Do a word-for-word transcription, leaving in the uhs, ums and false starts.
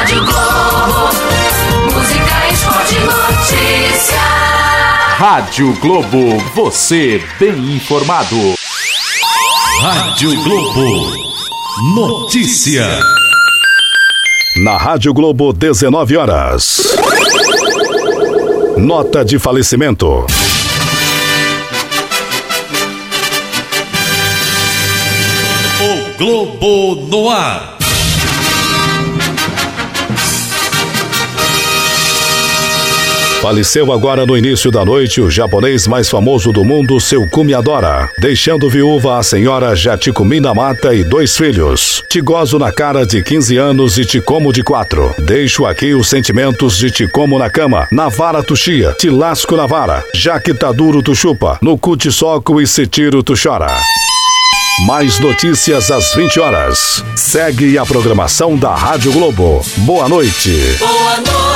Rádio Globo, música, esporte, notícia. Rádio Globo, você bem informado. Rádio Globo, notícia. Na Rádio Globo, dezenove horas. Nota de falecimento. O Globo no ar. Faleceu agora no início da noite o japonês mais famoso do mundo, Seokumi Adora, deixando viúva a senhora Jatikumi Namata e dois filhos. Te gozo na cara de quinze anos e te como de quatro. Deixo aqui os sentimentos de te como na cama, na vara tu chia, te lasco na vara, já que tá duro tu chupa, no cu te soco e se tiro tu chora. Mais notícias às vinte horas. Segue a programação da Rádio Globo. Boa noite. Boa noite.